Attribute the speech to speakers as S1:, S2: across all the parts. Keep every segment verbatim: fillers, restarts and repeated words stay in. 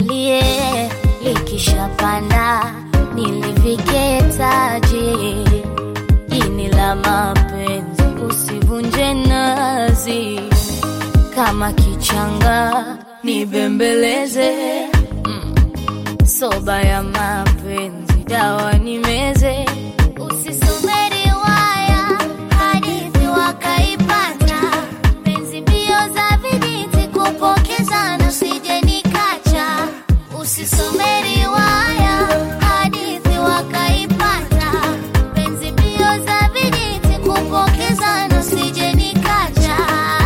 S1: nishikilie, likishapanda nilivike taji. Ini la mapenzi usivunje nazi, kama kichanga nibembeleze. mm. Soba ya mapenzi dawa nimeze. Usisome riwaya hadithi wakaipata, penzi mbio za vijiti kupokezana usije nikacha. Usisome riwaya hadithi wakaipata, penzi mbio za vijiti kupokezana usije nikacha.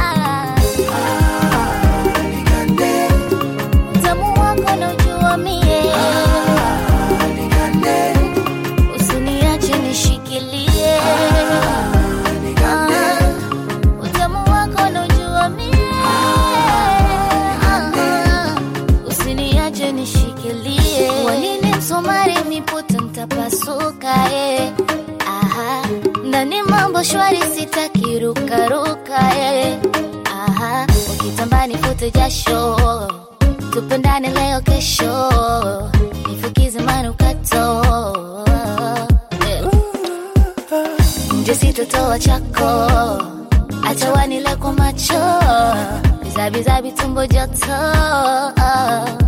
S2: Ah, nigande.
S1: Utamu wako naujua mie.
S2: Ah, nigande.
S1: Usiniache nishikilie.
S2: Ah, nigande.
S1: Ah, utamu wako naujua mie. Ah, usiniache nishikilie. Wanini msumari miputa nitapasuka eh. Aha, ndani mambo shwari sitaki ruka ruka eh. Aha, ukitamba nifute jasho, tupendane leo kesho, nifukize manukato eh. Nje sitotoa chako, acha wanile kwa macho, bizabizabi tumbo joto.